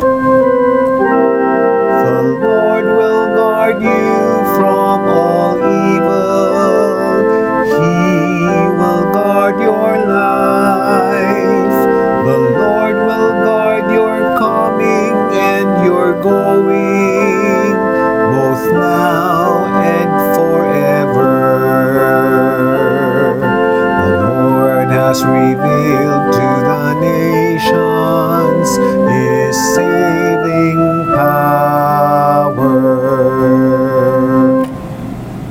The Lord will guard you from all evil. He will guard your life. The Lord will guard your coming and your going, both now and forever. The Lord has revealed